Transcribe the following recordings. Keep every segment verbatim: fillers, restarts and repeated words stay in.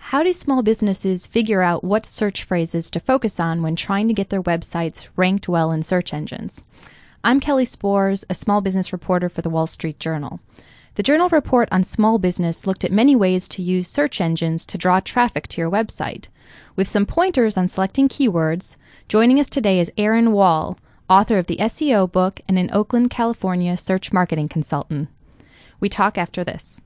How do small businesses figure out what search phrases to focus on when trying to get their websites ranked well in search engines? I'm Kelly Spores, a small business reporter for the Wall Street Journal. The Journal report on small business looked at many ways to use search engines to draw traffic to your website. With some pointers on selecting keywords, joining us today is Aaron Wall, author of the S E O book and an Oakland, California search marketing consultant. We talk after this.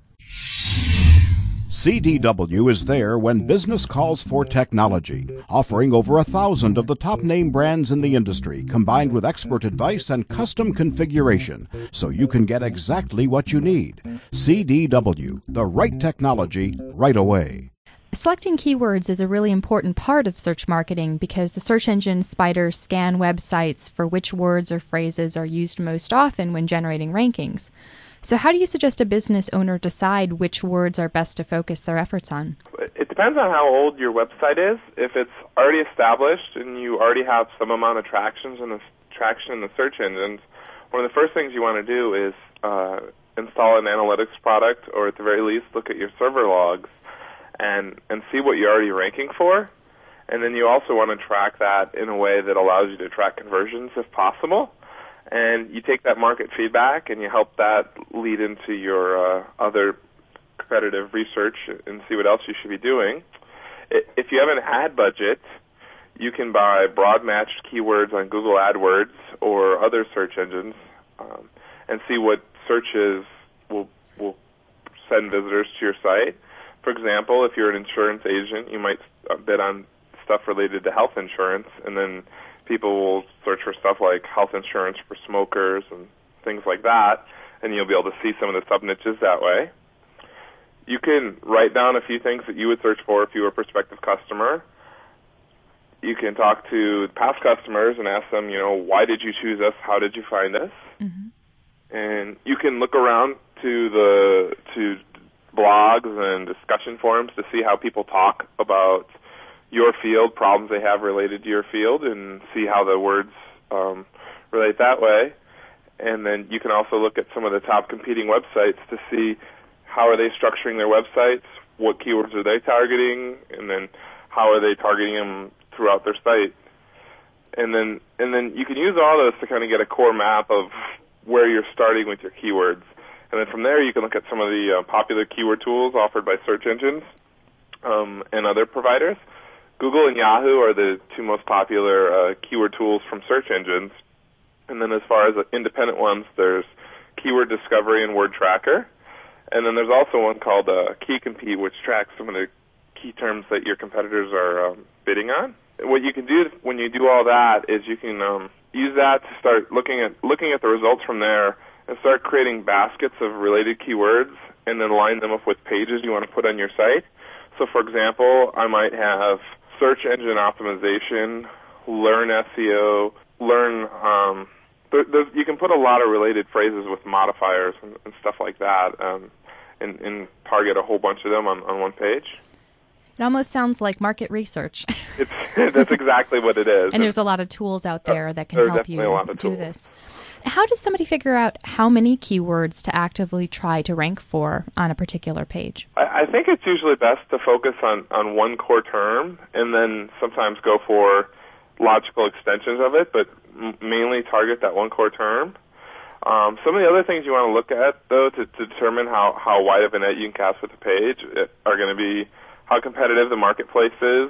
C D W is there when business calls for technology, offering over a thousand of the top name brands in the industry, combined with expert advice and custom configuration, so you can get exactly what you need. C D W, the right technology, right away. Selecting keywords is a really important part of search marketing because the search engine spiders scan websites for which words or phrases are used most often when generating rankings. So how do you suggest a business owner decide which words are best to focus their efforts on? It depends on how old your website is. If it's already established and you already have some amount of tractions in the, traction in the search engines, one of the first things you want to do is uh, install an analytics product, or at the very least look at your server logs and, and see what you're already ranking for. And then you also want to track that in a way that allows you to track conversions if possible. And you take that market feedback and you help that lead into your uh, other competitive research and see what else you should be doing. If you have an ad budget, you can buy broad matched keywords on Google AdWords or other search engines um, and see what searches will, will send visitors to your site. For example, if you're an insurance agent, you might bid on stuff related to health insurance, and then people will search for stuff like health insurance for smokers and things like that, and you'll be able to see some of the sub-niches that way. You can write down a few things that you would search for if you were a prospective customer. You can talk to past customers and ask them, you know, why did you choose us? How did you find us? Mm-hmm. And you can look around to the to blogs and discussion forums to see how people talk about your field, problems they have related to your field, and see how the words um, relate that way. And then you can also look at some of the top competing websites to see how are they structuring their websites, what keywords are they targeting, and then how are they targeting them throughout their site. And then and then you can use all those to kind of get a core map of where you're starting with your keywords. And then from there you can look at some of the uh, popular keyword tools offered by search engines um, and other providers. Google and Yahoo are the two most popular uh, keyword tools from search engines. And then as far as the independent ones, there's Keyword Discovery and Word Tracker. And then there's also one called uh, Key Compete, which tracks some of the key terms that your competitors are um, bidding on. What you can do when you do all that is you can um, use that to start looking at looking at the results from there and start creating baskets of related keywords and then line them up with pages you want to put on your site. So, for example, I might have search engine optimization, learn S E O, learn, um, there, you can put a lot of related phrases with modifiers and, and stuff like that um, and, and target a whole bunch of them on, on one page. It almost sounds like market research. It's, that's exactly what it is. And, and there's a lot of tools out there that can There's help you do tools. this. How does somebody figure out how many keywords to actively try to rank for on a particular page? I, I think it's usually best to focus on, on one core term and then sometimes go for logical extensions of it, but m- mainly target that one core term. Um, some of the other things you want to look at, though, to, to determine how, how wide of a net you can cast with the page are going to be how competitive the marketplace is,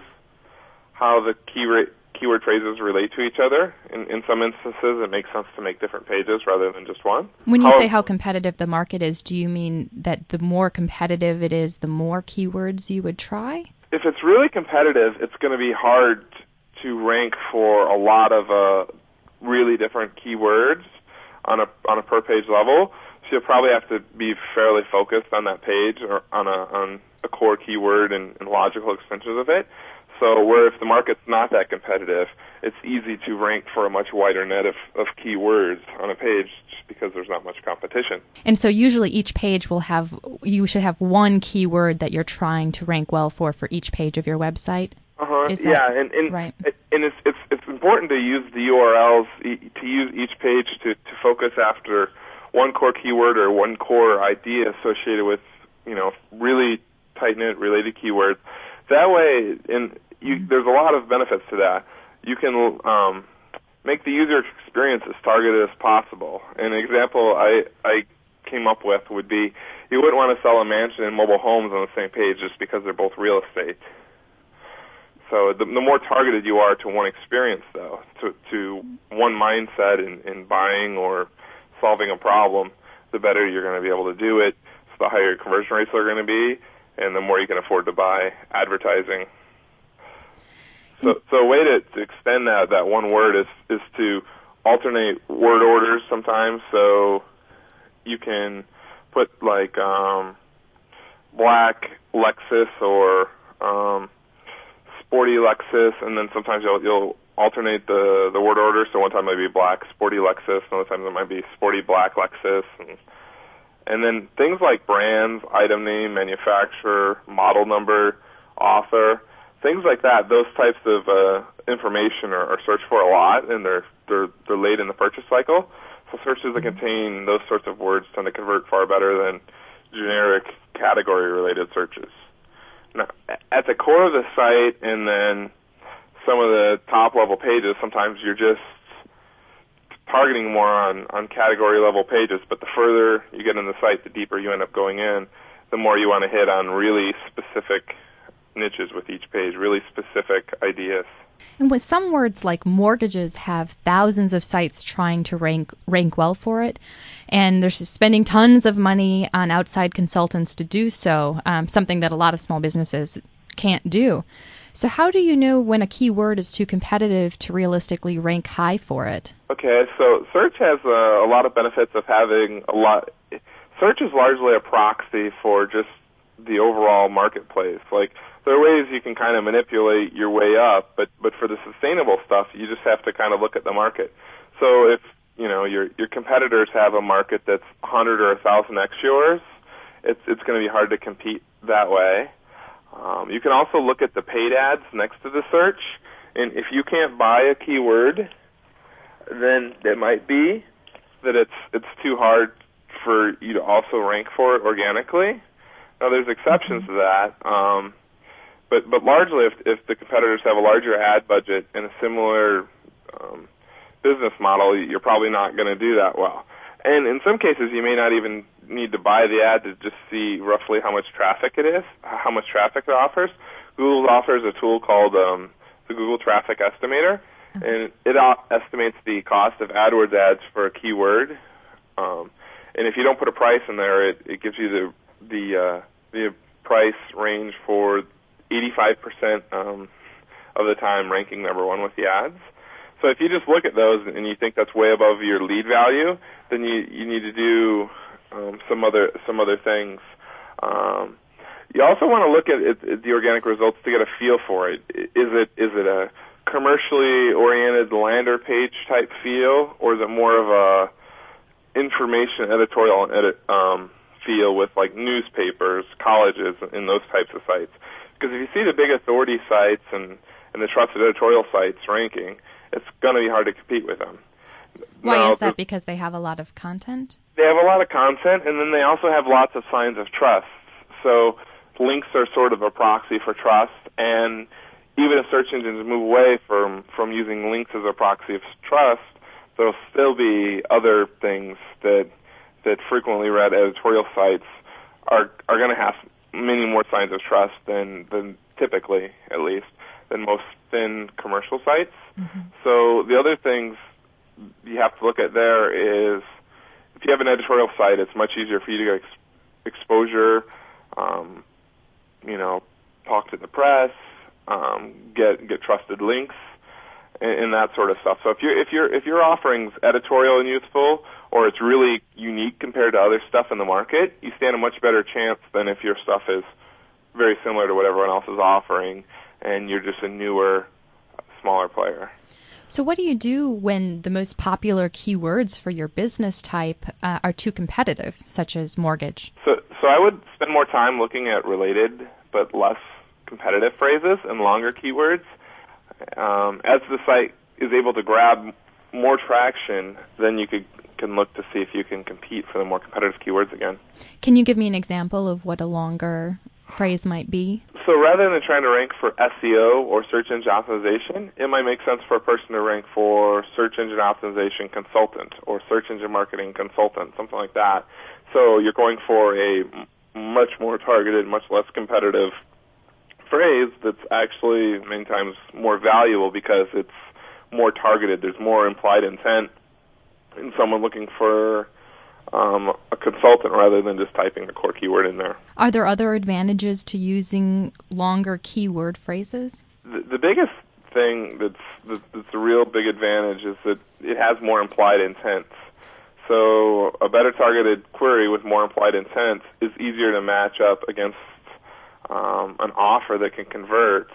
how the key ra- keyword phrases relate to each other. In, in some instances, it makes sense to make different pages rather than just one. When you how, say how competitive the market is, do you mean that the more competitive it is, the more keywords you would try? If it's really competitive, it's going to be hard to rank for a lot of uh, really different keywords on a on a per page level. So you'll probably have to be fairly focused on that page or on a on a core keyword and, and logical extensions of it. So where if the market's not that competitive, it's easy to rank for a much wider net of, of keywords on a page just because there's not much competition. And so usually each page will have, you should have one keyword that you're trying to rank well for for each page of your website? Uh-huh. Is that, yeah, and, and, right. and it's, it's, it's important to use the U R Ls, to use each page to, to focus after one core keyword or one core idea associated with, you know, really tight-knit related keywords. that way, in you, there's a lot of benefits to that. You can um, make the user experience as targeted as possible. An example I, I came up with would be you wouldn't want to sell a mansion and mobile homes on the same page just because they're both real estate. So the, the more targeted you are to one experience, though, to, to one mindset in, in buying or solving a problem, the better you're going to be able to do it. So the higher your conversion rates are going to be, and the more you can afford to buy advertising. So, so a way to, to extend that, that one word is, is to alternate word orders sometimes. So you can put like um, black Lexus or um, sporty Lexus, and then sometimes you'll, you'll alternate the, the word order. So one time it might be black sporty Lexus, another time it might be sporty black Lexus. And, and then things like brands, item name, manufacturer, model number, author, things like that, those types of uh, information are, are searched for a lot, and they're, they're, they're late in the purchase cycle. So searches that contain those sorts of words tend to convert far better than generic category-related searches. Now, at the core of the site and then some of the top-level pages, sometimes you're just targeting more on, on category-level pages, but the further you get in the site, the deeper you end up going in, the more you want to hit on really specific niches with each page, really specific ideas. And with some words like mortgages have thousands of sites trying to rank rank well for it, and they're spending tons of money on outside consultants to do so, um, something that a lot of small businesses can't do. So how do you know when a keyword is too competitive to realistically rank high for it? Okay, so search has a, a lot of benefits of having a lot. Search is largely a proxy for just the overall marketplace. Like, there are ways you can kind of manipulate your way up, but but for the sustainable stuff, you just have to kind of look at the market. So if you know your your competitors have a market that's one hundred or one thousand x yours, it's it's going to be hard to compete that way. Um, you can also look at the paid ads next to the search, and if you can't buy a keyword, then it might be that it's it's too hard for you to also rank for it organically. Now, there's exceptions to that. Um, But but largely, if if the competitors have a larger ad budget and a similar um, business model, you're probably not going to do that well. And in some cases, you may not even need to buy the ad to just see roughly how much traffic it is, how much traffic it offers. Google offers a tool called um, the Google Traffic Estimator, and it estimates the cost of AdWords ads for a keyword. Um, and if you don't put a price in there, it, it gives you the the uh, the price range for eighty-five percent um, of the time ranking number one with the ads. So if you just look at those and you think that's way above your lead value, then you, you need to do um, some other some other things. Um, you also want to look at, it, at the organic results to get a feel for it. Is it is it a commercially oriented landing page type feel, or is it more of a information editorial edit, um, feel with like newspapers, colleges, and those types of sites? Because if you see the big authority sites and, and the trusted editorial sites ranking, it's going to be hard to compete with them. Why now, is that? Because they have a lot of content? They have a lot of content, and then they also have lots of signs of trust. So links are sort of a proxy for trust, and even if search engines move away from, from using links as a proxy of trust, there'll still be other things that that frequently read editorial sites are are going to have many more signs of trust than, than typically, at least, than most thin commercial sites. Mm-hmm. So the other things you have to look at there is, if you have an editorial site, it's much easier for you to get ex- exposure, um, you know, talk to the press, um, get get trusted links, and, and that sort of stuff. So if you're if you're if your offering's editorial and useful, or it's really unique compared to other stuff in the market, you stand a much better chance than if your stuff is very similar to what everyone else is offering, and you're just a newer, smaller player. So what do you do when the most popular keywords for your business type uh, are too competitive, such as mortgage? So, so I would spend more time looking at related but less competitive phrases and longer keywords. Um, as the site is able to grab more traction, then you could can look to see if you can compete for the more competitive keywords again. Can you give me an example of what a longer phrase might be? So rather than trying to rank for S E O or search engine optimization, it might make sense for a person to rank for search engine optimization consultant or search engine marketing consultant, something like that. So you're going for a much more targeted, much less competitive phrase that's actually many times more valuable because it's more targeted. There's more implied intent in someone looking for um, a consultant rather than just typing the core keyword in there. Are there other advantages to using longer keyword phrases? The, the biggest thing that's, that's, that's a real big advantage is that it has more implied intent. So a better targeted query with more implied intent is easier to match up against um, an offer that can convert,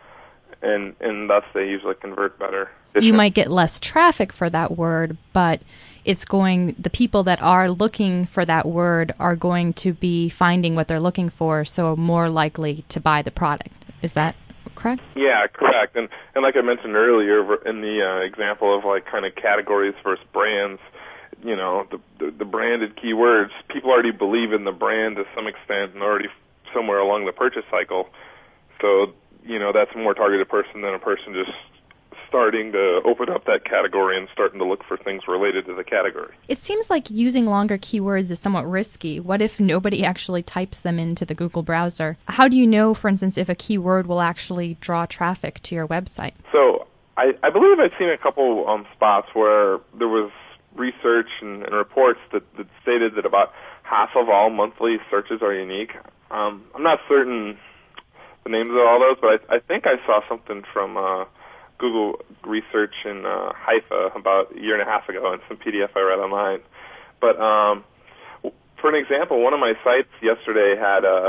and, and thus they usually convert better. You might get less traffic for that word, but it's going, the people that are looking for that word are going to be finding what they're looking for, so more likely to buy the product. Is that correct? Yeah, correct. And and like I mentioned earlier in the uh, example of like kind of categories versus brands, you know, the, the the branded keywords, people already believe in the brand to some extent and already somewhere along the purchase cycle. So, you know, that's a more targeted person than a person just starting to open up that category and starting to look for things related to the category. It seems like using longer keywords is somewhat risky. What if nobody actually types them into the Google browser? How do you know, for instance, if a keyword will actually draw traffic to your website? So I, I believe I've seen a couple um, spots where there was research and, and reports that, that stated that about half of all monthly searches are unique. Um, I'm not certain the names of all those, but I, I think I saw something from uh, Google research in uh, Haifa about a year and a half ago in some P D F I read online. But um, for an example, one of my sites yesterday had uh,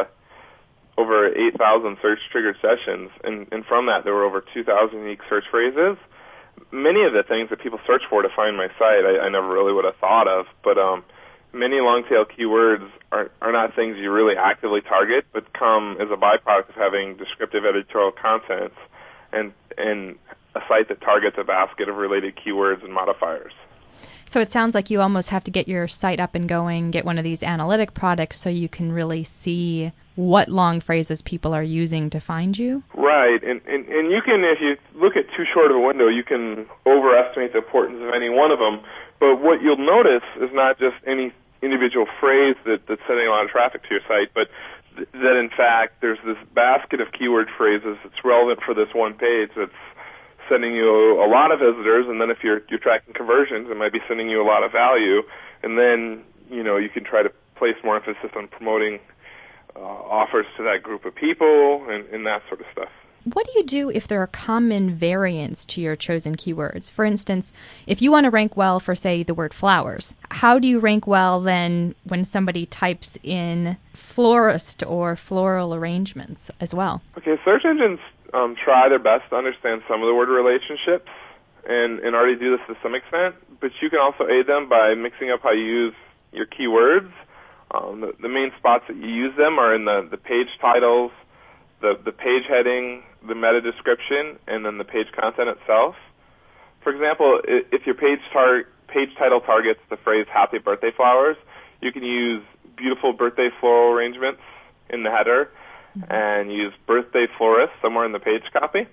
over eight thousand search-triggered sessions, and, and from that there were over two thousand unique search phrases. Many of the things that people search for to find my site I, I never really would have thought of, but um, many long-tail keywords are, are not things you really actively target, but come as a byproduct of having descriptive editorial content and and a site that targets a basket of related keywords and modifiers. So it sounds like you almost have to get your site up and going, get one of these analytic products so you can really see what long phrases people are using to find you. Right, and, and, and you can, if you look at too short of a window, you can overestimate the importance of any one of them. But what you'll notice is not just any individual phrase that, that's sending a lot of traffic to your site, but th- that in fact there's this basket of keyword phrases that's relevant for this one page that's sending you a lot of visitors, and then if you're you're tracking conversions, it might be sending you a lot of value, and then you know you can try to place more emphasis on promoting uh, offers to that group of people and, and that sort of stuff. What do you do if there are common variants to your chosen keywords? For instance, if you want to rank well for, say, the word flowers, how do you rank well then when somebody types in florist or floral arrangements as well? Okay, search engines um, try their best to understand some of the word relationships and, and already do this to some extent, but you can also aid them by mixing up how you use your keywords. Um, the, the main spots that you use them are in the, the page titles, the, the page heading, the meta description, and then the page content itself. For example, if your page tar- page title targets the phrase happy birthday flowers, you can use beautiful birthday floral arrangements in the header mm-hmm. and use birthday florist somewhere in the page copy.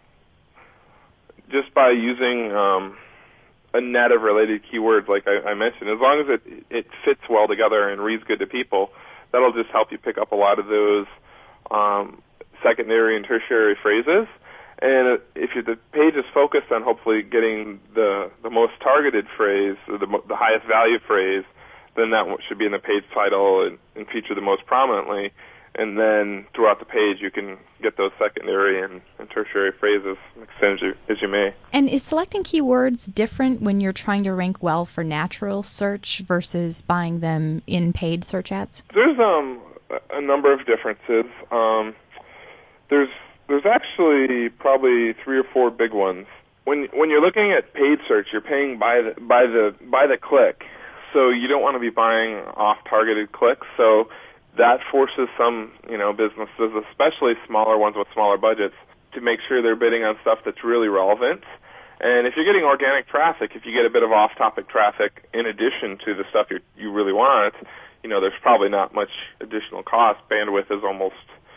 Just by using um, a net of related keywords like I, I mentioned, as long as it, it fits well together and reads good to people, that'll just help you pick up a lot of those um, secondary and tertiary phrases. And if you, the page is focused on hopefully getting the the most targeted phrase, or the, the highest value phrase, then that should be in the page title and, and feature the most prominently. And then throughout the page, you can get those secondary and, and tertiary phrases extend as you, as you may. And is selecting keywords different when you're trying to rank well for natural search versus buying them in paid search ads? There's um a number of differences. Um, there's there's actually probably three or four big ones. When when you're looking at paid search, you're paying by the by the by the click, so you don't want to be buying off targeted clicks. So that forces some, you know, businesses, especially smaller ones with smaller budgets, to make sure they're bidding on stuff that's really relevant. And if you're getting organic traffic, if you get a bit of off-topic traffic in addition to the stuff you you really want, you know, there's probably not much additional cost. Bandwidth is almost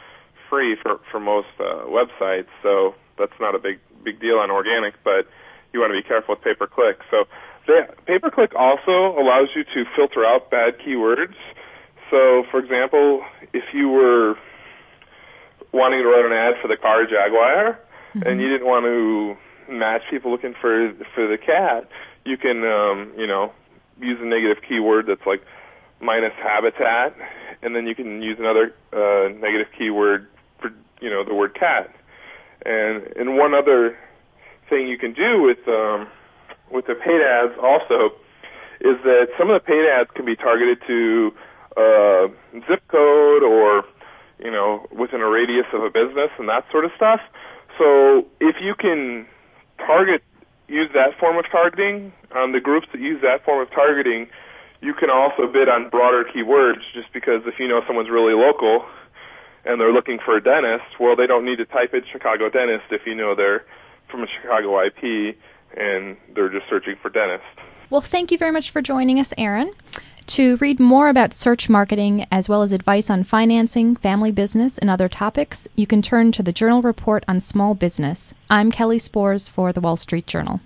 free for for most uh, websites, so that's not a big big deal on organic. But you want to be careful with pay-per-click. So the, pay-per-click also allows you to filter out bad keywords. So, for example, if you were wanting to run an ad for the car Jaguar, mm-hmm. and you didn't want to match people looking for for the cat, you can um, you know use a negative keyword that's like minus habitat, and then you can use another uh, negative keyword for you know the word cat. And and one other thing you can do with um, with the paid ads also is that some of the paid ads can be targeted to uh, zip code or you know within a radius of a business and that sort of stuff. So if you can target, use that form of targeting on the groups that use that form of targeting, you can also bid on broader keywords, just because if you know someone's really local and they're looking for a dentist, well, they don't need to type in Chicago dentist if you know they're from a Chicago I P and they're just searching for dentist. Well, thank you very much for joining us, Aaron. To read more about search marketing, as well as advice on financing, family business, and other topics, you can turn to the Journal Report on Small Business. I'm Kelly Spores for the Wall Street Journal.